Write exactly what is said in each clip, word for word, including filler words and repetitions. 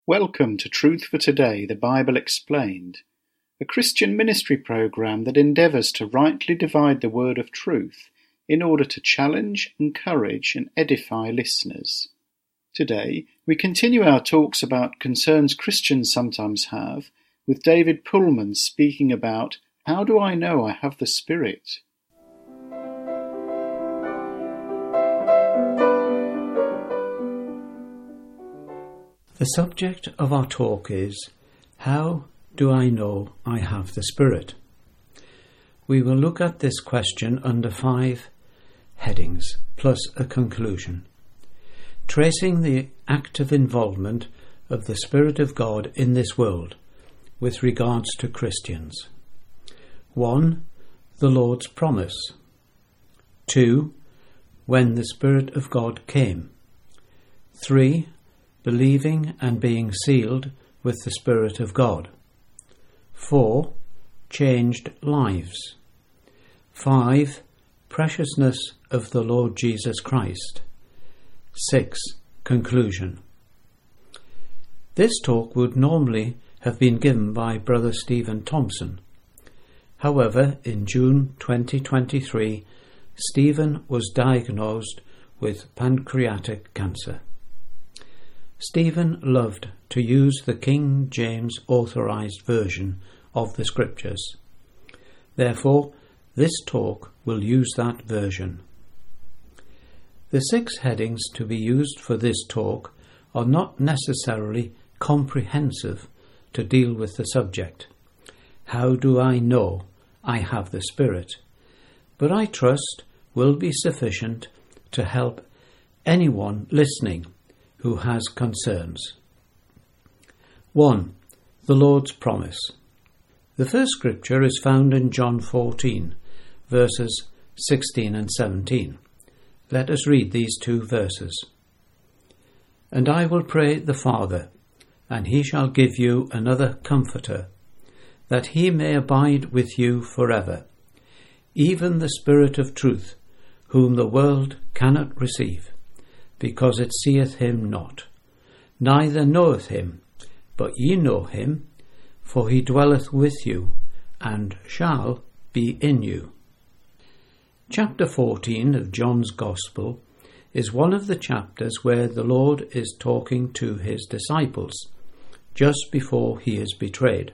Welcome to Truth for Today, the Bible Explained, a Christian ministry program that endeavours to rightly divide the word of truth in order to challenge, encourage and edify listeners. Today, we continue our talks about concerns Christians sometimes have, with David Pullman speaking about How do I know I have the Spirit? The subject of our talk is, How do I know I have the Spirit? We will look at this question under five headings, plus a conclusion, tracing the active involvement of the Spirit of God in this world with regards to Christians. one. The Lord's promise. two. When the Spirit of God came. three. Believing and being sealed with the Spirit of God. four. Changed lives. five. Preciousness of the Lord Jesus Christ. six. Conclusion. This talk would normally have been given by Brother Stephen Thompson. However, in June twenty twenty-three, Stephen was diagnosed with pancreatic cancer. Stephen loved to use the King James Authorized Version of the Scriptures. Therefore, this talk will use that version. The six headings to be used for this talk are not necessarily comprehensive to deal with the subject. How do I know I have the Spirit? But I trust will be sufficient to help anyone listening who has concerns. one. The Lord's promise. The first scripture is found in John fourteen, verses sixteen and seventeen. Let us read these two verses. And I will pray the Father, and he shall give you another Comforter, that he may abide with you forever, even the Spirit of truth, whom the world cannot receive, because it seeth him not, neither knoweth him, but ye know him, for he dwelleth with you, and shall be in you. Chapter fourteen of John's Gospel is one of the chapters where the Lord is talking to his disciples, just before he is betrayed.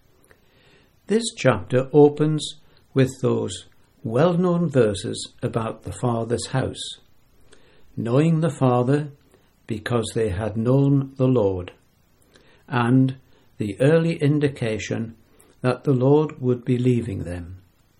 This chapter opens with those well-known verses about the Father's house, knowing the Father because they had known the Lord, and the early indication that the Lord would be leaving them.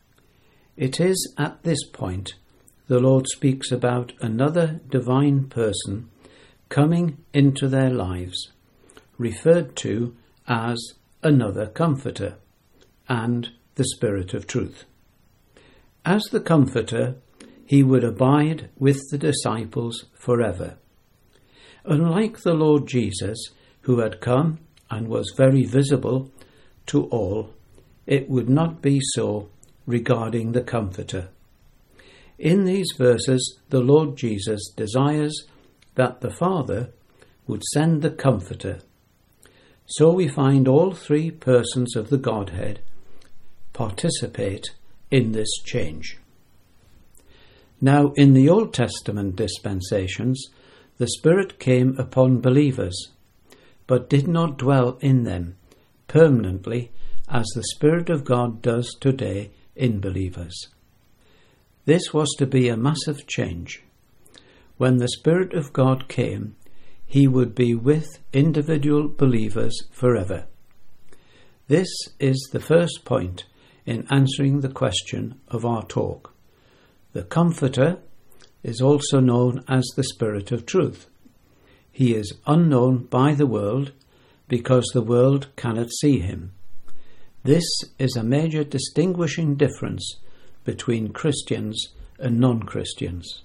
It is at this point the Lord speaks about another divine person coming into their lives, referred to as another Comforter, and the Spirit of truth. As the Comforter, he would abide with the disciples forever. Unlike the Lord Jesus, who had come and was very visible to all, it would not be so regarding the Comforter. In these verses, the Lord Jesus desires that the Father would send the Comforter. So we find all three persons of the Godhead participate in this change. Now, in the Old Testament dispensations, the Spirit came upon believers, but did not dwell in them permanently as the Spirit of God does today in believers. This was to be a massive change. When the Spirit of God came, he would be with individual believers forever. This is the first point in answering the question of our talk. The Comforter is also known as the Spirit of truth. He is unknown by the world because the world cannot see him. This is a major distinguishing difference between Christians and non-Christians.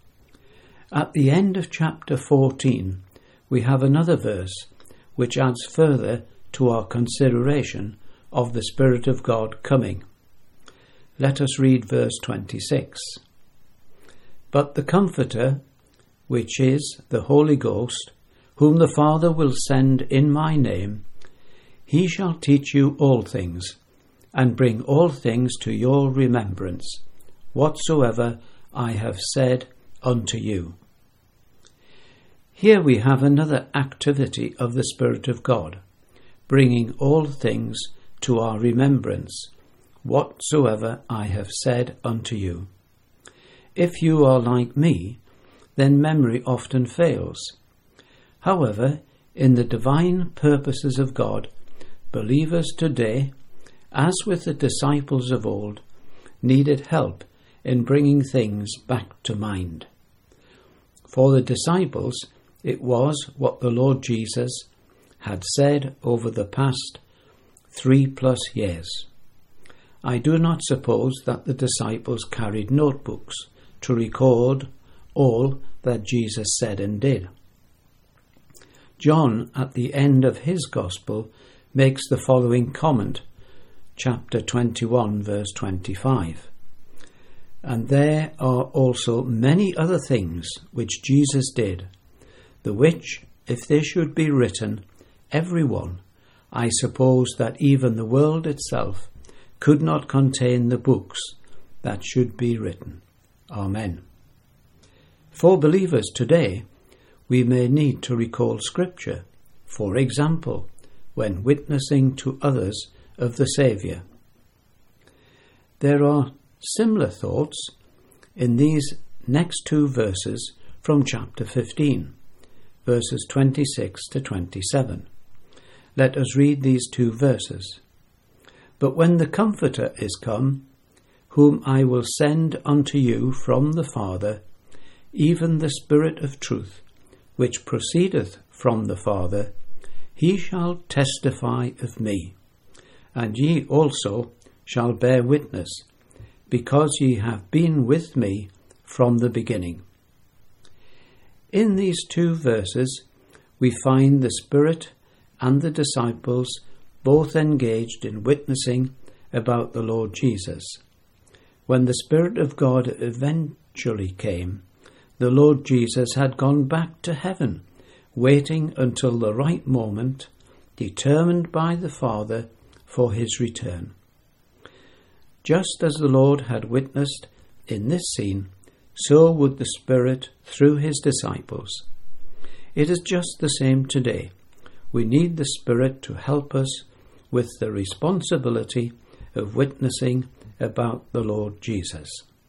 At the end of chapter fourteen, we have another verse which adds further to our consideration of the Spirit of God coming. Let us read verse twenty-six. But the Comforter, which is the Holy Ghost, whom the Father will send in my name, he shall teach you all things, and bring all things to your remembrance, whatsoever I have said unto you. Here we have another activity of the Spirit of God, bringing all things to our remembrance, whatsoever I have said unto you. If you are like me, then memory often fails. However, in the divine purposes of God, believers today, as with the disciples of old, needed help in bringing things back to mind. For the disciples, it was what the Lord Jesus had said over the past three plus years. I do not suppose that the disciples carried notebooks to record all that Jesus said and did. John, at the end of his Gospel, makes the following comment, chapter twenty-one, verse twenty-five. And there are also many other things which Jesus did, the which, if they should be written, every one, I suppose that even the world itself could not contain the books that should be written. Amen. For believers today, we may need to recall Scripture, for example, when witnessing to others of the Saviour. There are similar thoughts in these next two verses from chapter fifteen, verses twenty-six to twenty-seven. Let us read these two verses. But when the Comforter is come, whom I will send unto you from the Father, even the Spirit of truth, which proceedeth from the Father, he shall testify of me. And ye also shall bear witness, because ye have been with me from the beginning. In these two verses, we find the Spirit and the disciples both engaged in witnessing about the Lord Jesus. When the Spirit of God eventually came, the Lord Jesus had gone back to heaven, waiting until the right moment, determined by the Father for his return. Just as the Lord had witnessed in this scene, so would the Spirit through his disciples. It is just the same today. We need the Spirit to help us with the responsibility of witnessing about the Lord Jesus.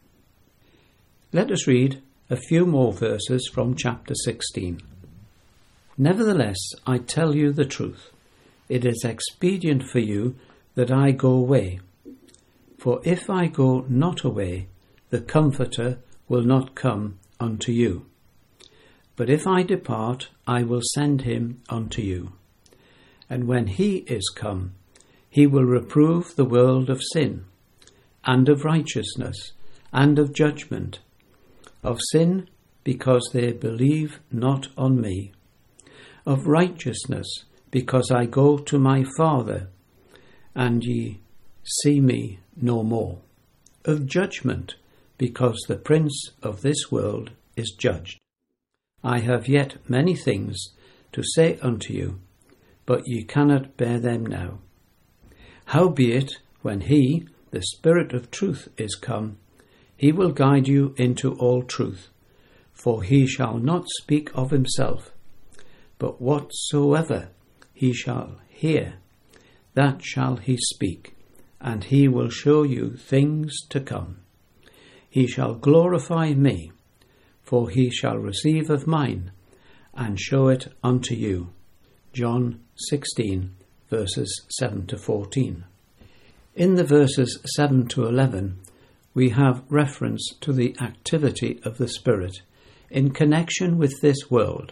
Let us read a few more verses from chapter sixteen. Nevertheless, I tell you the truth. It is expedient for you that I go away. For if I go not away, the Comforter will not come unto you. But if I depart, I will send him unto you. And when he is come, he will reprove the world of sin, and of righteousness, and of judgment. Of sin, because they believe not on me. Of righteousness, because I go to my Father, and ye see me no more. Of judgment, because the prince of this world is judged. I have yet many things to say unto you, but ye cannot bear them now. Howbeit, when he, the Spirit of truth, is come, he will guide you into all truth, for he shall not speak of himself, but whatsoever he shall hear, that shall he speak, and he will show you things to come. He shall glorify me, for he shall receive of mine, and show it unto you. John sixteen, verses seven to fourteen. In the verses seven to eleven, we have reference to the activity of the Spirit in connection with this world.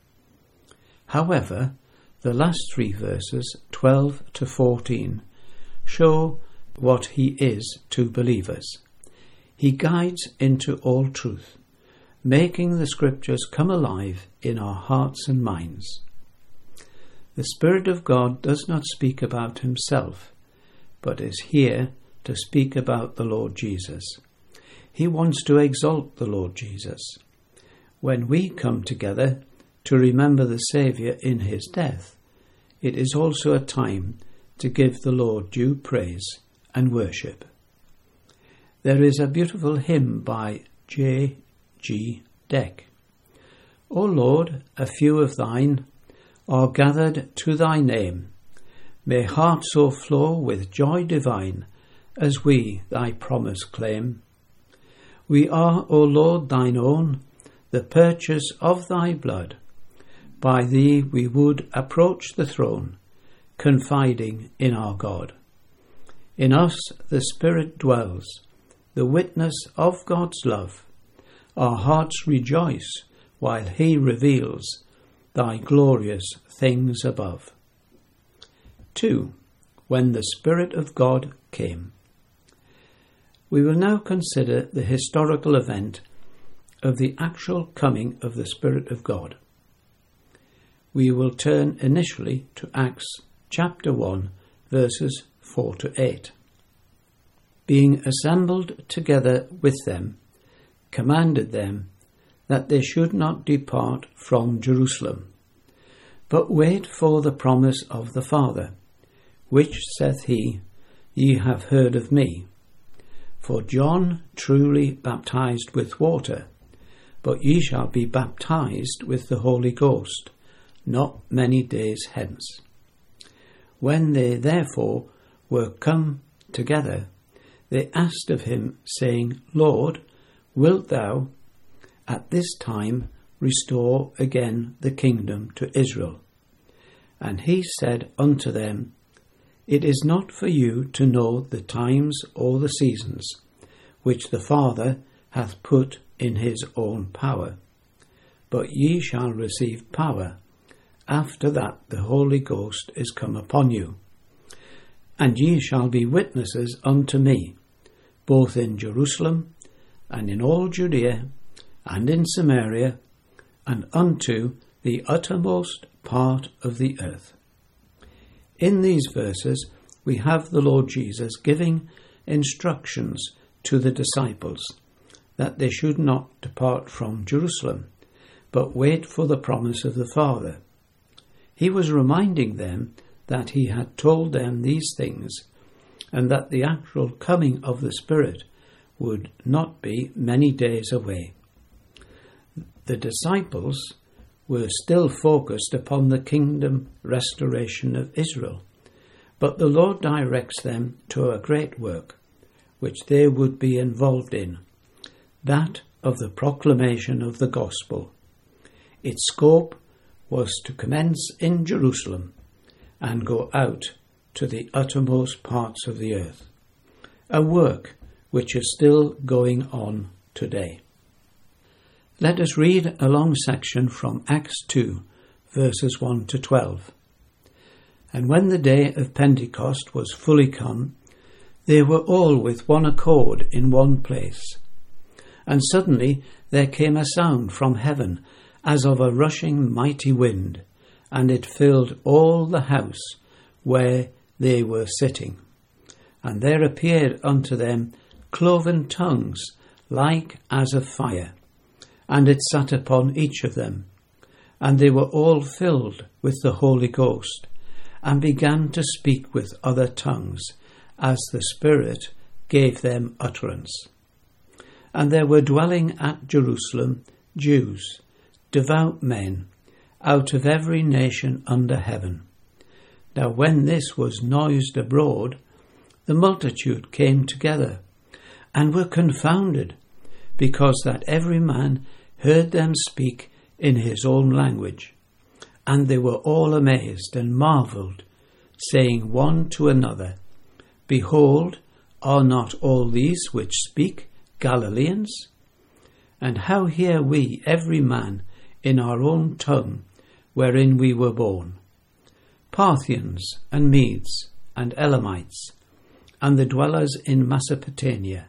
However, the last three verses, twelve to fourteen, show what he is to believers. He guides into all truth, making the Scriptures come alive in our hearts and minds. The Spirit of God does not speak about himself, but is here to speak about the Lord Jesus. He wants to exalt the Lord Jesus. When we come together to remember the Saviour in his death, it is also a time to give the Lord due praise and worship. There is a beautiful hymn by J G Deck. O Lord, a few of thine are gathered to thy name. May hearts o'erflow with joy divine as we thy promise claim. We are, O Lord, thine own, the purchase of thy blood. By thee we would approach the throne, confiding in our God. In us the Spirit dwells, the witness of God's love. Our hearts rejoice while he reveals thy glorious things above. two. When the Spirit of God came. We will now consider the historical event of the actual coming of the Spirit of God. We will turn initially to Acts chapter one, verses four to eight. Being assembled together with them, commanded them that they should not depart from Jerusalem, but wait for the promise of the Father, which saith he, Ye have heard of me. For John truly baptized with water, but ye shall be baptized with the Holy Ghost not many days hence. When they therefore were come together, they asked of him, saying, Lord, wilt thou at this time restore again the kingdom to Israel? And he said unto them, It is not for you to know the times or the seasons, which the Father hath put in his own power, but ye shall receive power, after that the Holy Ghost is come upon you. And ye shall be witnesses unto me, both in Jerusalem, and in all Judea, and in Samaria, and unto the uttermost part of the earth. In these verses we have the Lord Jesus giving instructions to the disciples that they should not depart from Jerusalem, but wait for the promise of the Father. He was reminding them that he had told them these things, and that the actual coming of the Spirit would not be many days away. The disciples were still focused upon the kingdom restoration of Israel, but the Lord directs them to a great work, which they would be involved in, that of the proclamation of the gospel. Its scope was to commence in Jerusalem and go out to the uttermost parts of the earth, a work which is still going on today. Let us read a long section from Acts two, verses one to twelve. And when the day of Pentecost was fully come, they were all with one accord in one place. And suddenly there came a sound from heaven, as of a rushing mighty wind, and it filled all the house where they were sitting. And there appeared unto them cloven tongues, like as of fire, and it sat upon each of them. And they were all filled with the Holy Ghost, and began to speak with other tongues, as the Spirit gave them utterance. And there were dwelling at Jerusalem Jews, devout men, out of every nation under heaven. Now when this was noised abroad, the multitude came together, and were confounded, because that every man heard them speak in his own language. And they were all amazed and marvelled, saying one to another, Behold, are not all these which speak Galileans? And how hear we every man in our own tongue wherein we were born? Parthians and Medes and Elamites, and the dwellers in Mesopotamia,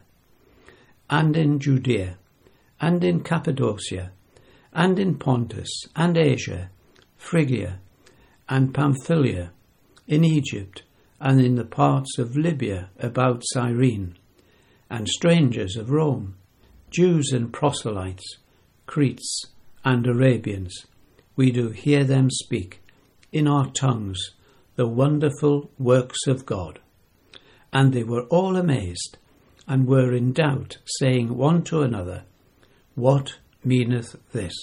and in Judea, and in Cappadocia, and in Pontus, and Asia, Phrygia, and Pamphylia, in Egypt, and in the parts of Libya about Cyrene, and strangers of Rome, Jews and proselytes, Cretes and Arabians, we do hear them speak in our tongues the wonderful works of God. And they were all amazed, and were in doubt, saying one to another, What meaneth this?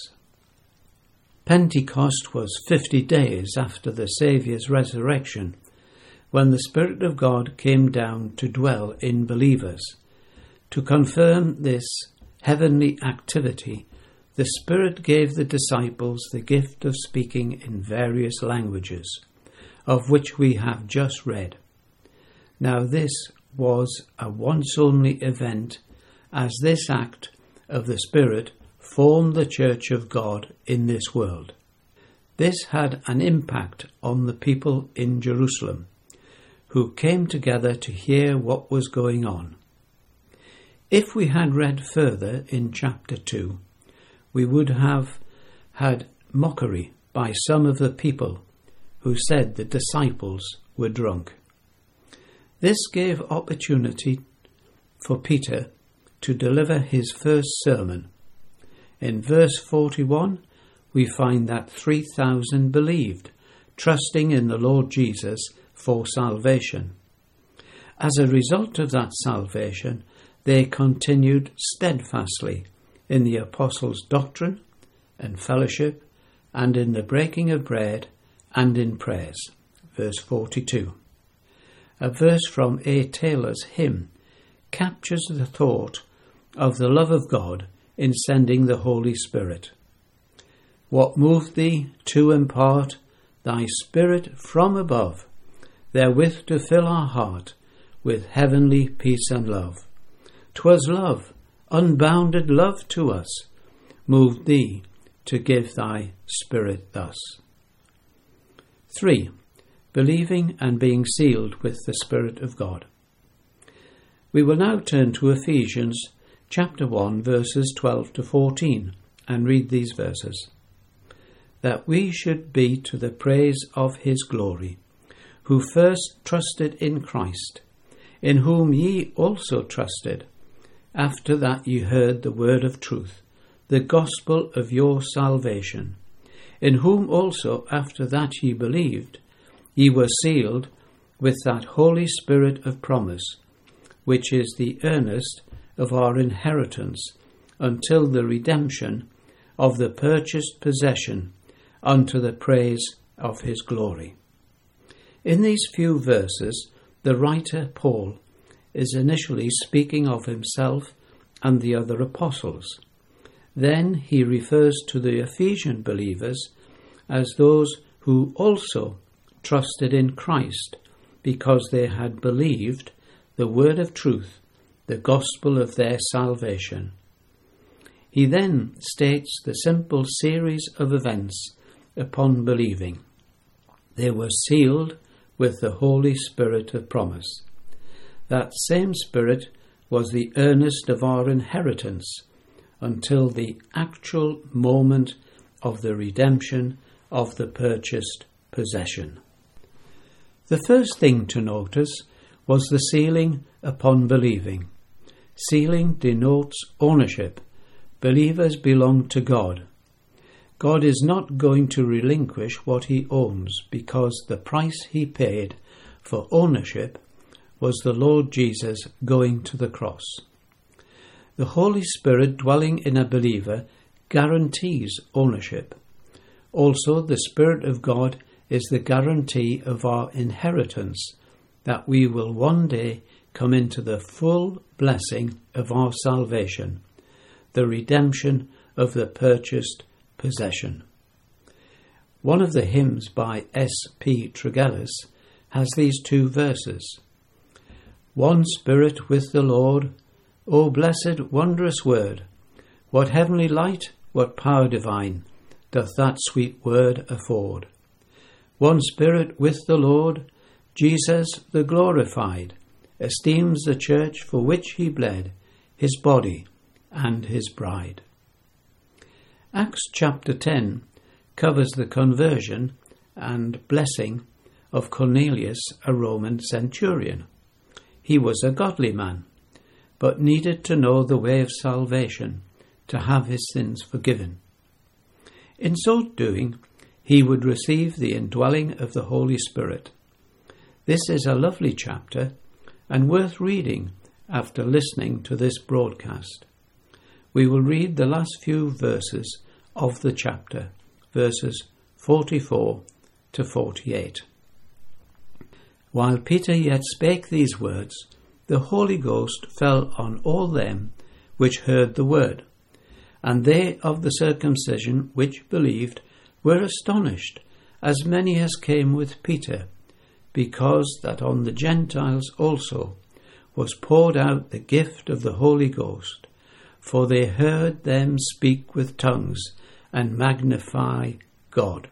Pentecost was fifty days after the Saviour's resurrection, when the Spirit of God came down to dwell in believers. To confirm this heavenly activity, the Spirit gave the disciples the gift of speaking in various languages, of which we have just read. Now this was a once-only event, as this act of the Spirit formed the Church of God in this world. This had an impact on the people in Jerusalem, who came together to hear what was going on. If we had read further in chapter two, we would have had mockery by some of the people who said the disciples were drunk. This gave opportunity for Peter to deliver his first sermon. In verse forty-one, we find that three thousand believed, trusting in the Lord Jesus for salvation. As a result of that salvation, they continued steadfastly in the apostles' doctrine and fellowship, and in the breaking of bread, and in prayers. Verse forty-two. A verse from A. Taylor's hymn captures the thought of the love of God in sending the Holy Spirit. What moved thee to impart thy Spirit from above, therewith to fill our heart with heavenly peace and love? 'Twas love, unbounded love to us, moved thee to give thy Spirit thus. three. Believing and being sealed with the Spirit of God. We will now turn to Ephesians chapter one, verses twelve to fourteen, and read these verses. That we should be to the praise of his glory, who first trusted in Christ, in whom ye also trusted, after that ye heard the word of truth, the gospel of your salvation, in whom also after that ye believed, ye were sealed with that Holy Spirit of promise, which is the earnest of our inheritance until the redemption of the purchased possession unto the praise of his glory. In these few verses, the writer Paul is initially speaking of himself and the other apostles. Then he refers to the Ephesian believers as those who also trusted in Christ because they had believed the word of truth, the gospel of their salvation. He then states the simple series of events upon believing. They were sealed with the Holy Spirit of promise. That same Spirit was the earnest of our inheritance until the actual moment of the redemption of the purchased possession. The first thing to notice was the sealing upon believing. Sealing denotes ownership. Believers belong to God. God is not going to relinquish what he owns because the price he paid for ownership was the Lord Jesus going to the cross. The Holy Spirit dwelling in a believer guarantees ownership. Also, the Spirit of God is the guarantee of our inheritance, that we will one day come into the full blessing of our salvation, the redemption of the purchased possession. One of the hymns by S P Tregelles has these two verses. One Spirit with the Lord, O blessed wondrous word, what heavenly light, what power divine, doth that sweet word afford. One Spirit with the Lord, Jesus the glorified, esteems the church for which he bled, his body and his bride. Acts chapter ten covers the conversion and blessing of Cornelius, a Roman centurion. He was a godly man, but needed to know the way of salvation to have his sins forgiven. In so doing, he would receive the indwelling of the Holy Spirit. This is a lovely chapter and worth reading after listening to this broadcast. We will read the last few verses of the chapter, verses forty-four to forty-eight. While Peter yet spake these words, the Holy Ghost fell on all them which heard the word, and they of the circumcision which believed were astonished, as many as came with Peter, because that on the Gentiles also was poured out the gift of the Holy Ghost, for they heard them speak with tongues and magnify God.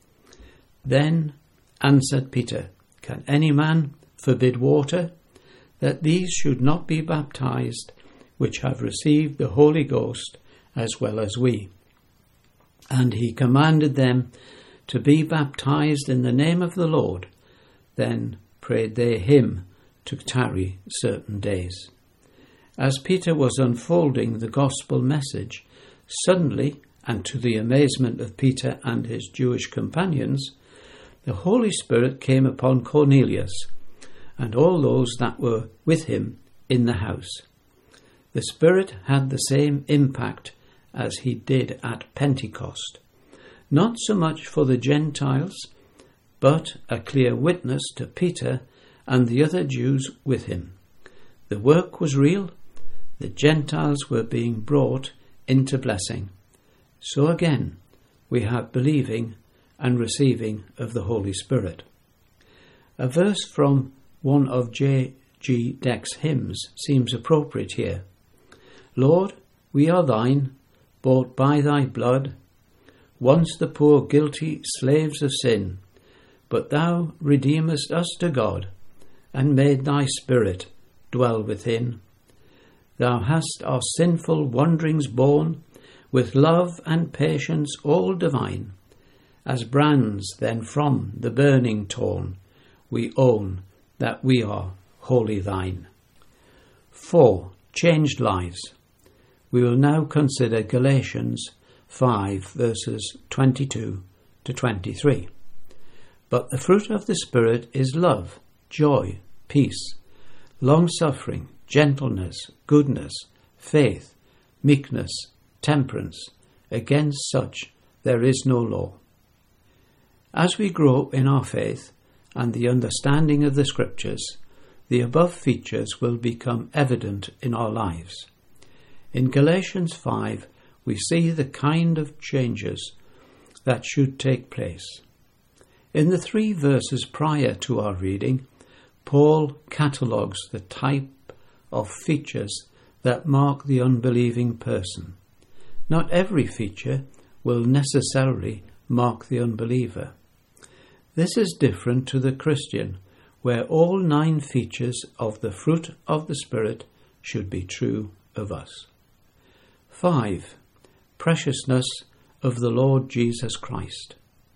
Then answered Peter, Can any man forbid water, that these should not be baptized, which have received the Holy Ghost as well as we? And he commanded them to be baptized in the name of the Lord. Then prayed they him to tarry certain days. As Peter was unfolding the gospel message, suddenly, and to the amazement of Peter and his Jewish companions, the Holy Spirit came upon Cornelius and all those that were with him in the house. The Spirit had the same impact as he did at Pentecost, not so much for the Gentiles, but a clear witness to Peter and the other Jews with him. The work was real. The Gentiles were being brought into blessing. So again, we have believing and receiving of the Holy Spirit. A verse from one of J G Deck's hymns seems appropriate here. Lord, we are thine, bought by thy blood, once the poor guilty slaves of sin, but thou redeemest us to God, and made thy Spirit dwell within. Thou hast our sinful wanderings borne, with love and patience all divine. As brands then from the burning torn, we own that we are wholly thine. four. Changed lives. We will now consider Galatians five verses twenty-two to twenty-three. But the fruit of the Spirit is love, joy, peace, long-suffering, gentleness, goodness, faith, meekness, temperance. Against such there is no law. As we grow in our faith and the understanding of the Scriptures, the above features will become evident in our lives. In Galatians five, we see the kind of changes that should take place. In the three verses prior to our reading, Paul catalogues the type of features that mark the unbelieving person. Not every feature will necessarily mark the unbeliever. This is different to the Christian, where all nine features of the fruit of the Spirit should be true of us. five. Preciousness of the Lord Jesus Christ.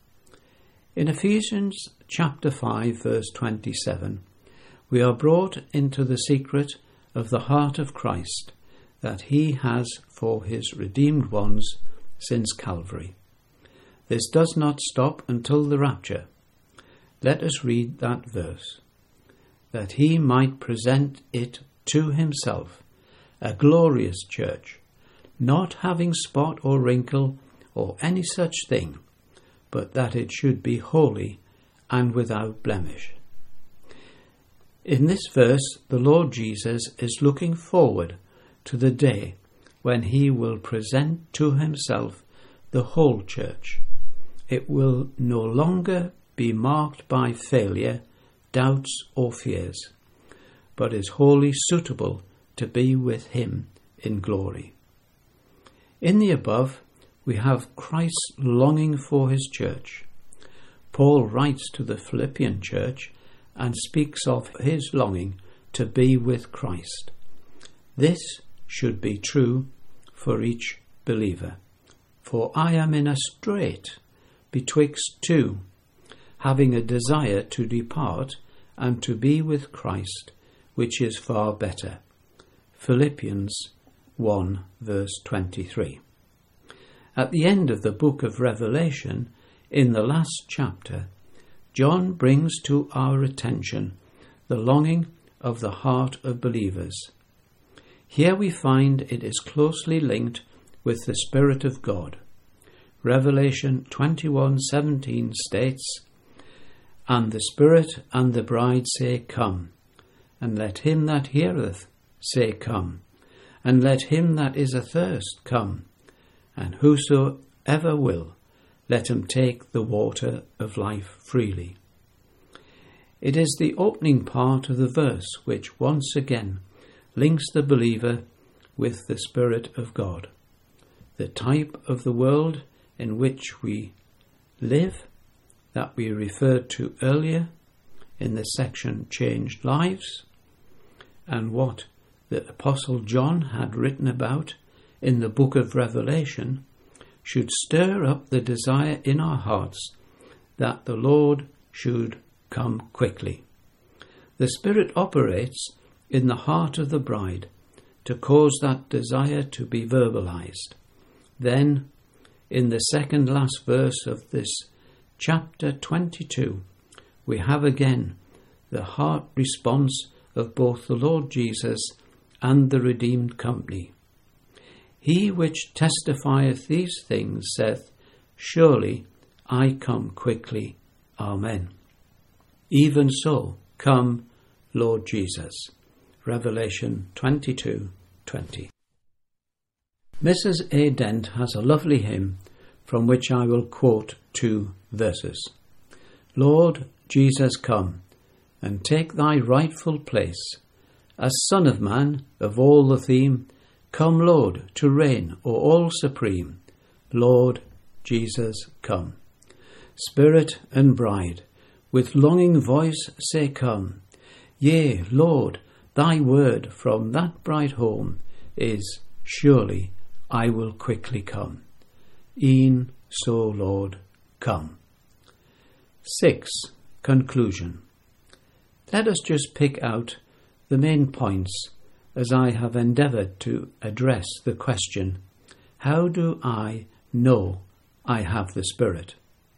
In Ephesians chapter five verse twenty-seven, we are brought into the secret of the heart of Christ that he has for his redeemed ones since Calvary. This does not stop until the rapture. Let us read that verse. That he might present it to himself, a glorious church, not having spot or wrinkle or any such thing, but that it should be holy and without blemish. In this verse, the Lord Jesus is looking forward to the day when he will present to himself the whole church. It will no longer be marked by failure, doubts or fears, but is wholly suitable to be with him in glory. In the above, we have Christ's longing for his church. Paul writes to the Philippian church and speaks of his longing to be with Christ. This should be true for each believer. For I am in a strait betwixt two, having a desire to depart and to be with Christ, which is far better. Philippians one verse twenty-three. At the end of the book of Revelation, in the last chapter, John brings to our attention the longing of the heart of believers. Here we find it is closely linked with the Spirit of God. Revelation twenty-one seventeen states, "And the Spirit and the bride say, Come, and let him that heareth say, Come, and let him that is athirst come, and whosoever will, let him take the water of life freely." It is the opening part of the verse which once again links the believer with the Spirit of God. The type of the world in which we live, that we referred to earlier in the section Changed Lives, and what the Apostle John had written about in the book of Revelation, should stir up the desire in our hearts that the Lord should come quickly. The Spirit operates in the heart of the bride to cause that desire to be verbalized. Then, in the second last verse of this chapter twenty-two, we have again the heart response of both the Lord Jesus and the redeemed company. "He which testifieth these things saith, Surely I come quickly. Amen. Even so, come, Lord Jesus." Revelation twenty-two twenty. Missus A. Dent has a lovely hymn from which I will quote two verses. "Lord Jesus, come, and take thy rightful place. As Son of Man, of all the theme, come, Lord, to reign o'er all supreme. Lord Jesus, come. Spirit and bride, with longing voice say, Come. Yea, Lord, thy word from that bright home is, Surely I will quickly come. E'en so, Lord, come." Six. Conclusion. Let us just pick out the main points as I have endeavoured to address the question, how do I know I have the Spirit?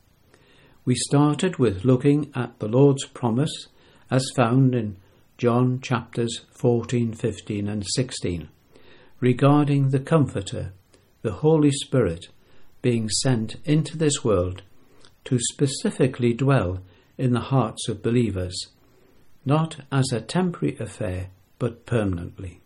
We started with looking at the Lord's promise as found in John chapters fourteen, fifteen and sixteen, regarding the Comforter, the Holy Spirit, being sent into this world to specifically dwell in the hearts of believers, not as a temporary affair, but permanently.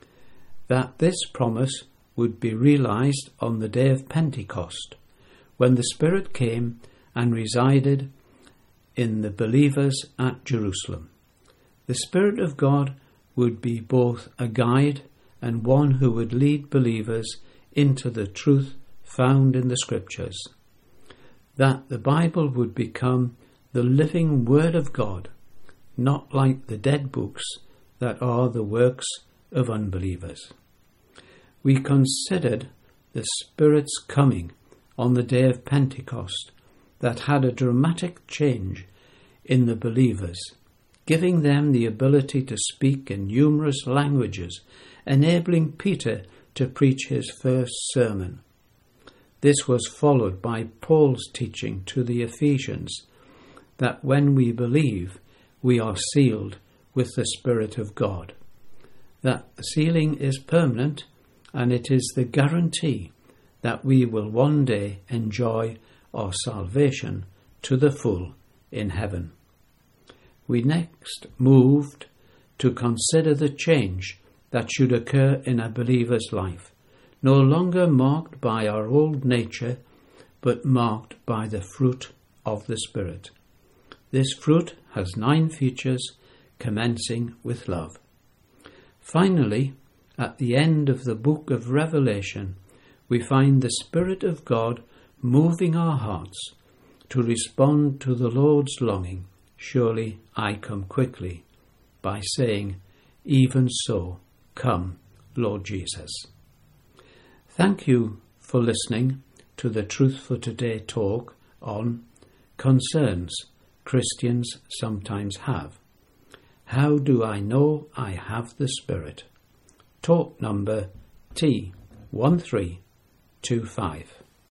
That this promise would be realized on the day of Pentecost, when the Spirit came and resided in the believers at Jerusalem. The Spirit of God would be both a guide and one who would lead believers into the truth found in the Scriptures. That the Bible would become the living Word of God, not like the dead books that are the works of unbelievers. We considered the Spirit's coming on the day of Pentecost that had a dramatic change in the believers, giving them the ability to speak in numerous languages, enabling Peter to preach his first sermon. This was followed by Paul's teaching to the Ephesians that when we believe, we are sealed with the Spirit of God. That the sealing is permanent, and it is the guarantee that we will one day enjoy our salvation to the full in heaven. We next moved to consider the change that should occur in a believer's life, no longer marked by our old nature, but marked by the fruit of the Spirit. This fruit has nine features, commencing with love. Finally, at the end of the book of Revelation, we find the Spirit of God moving our hearts to respond to the Lord's longing, "Surely I come quickly," by saying, "Even so, come, Lord Jesus." Thank you for listening to the Truth for Today talk on concerns Christians sometimes have. How do I know I have the Spirit? Talk number T one three two five.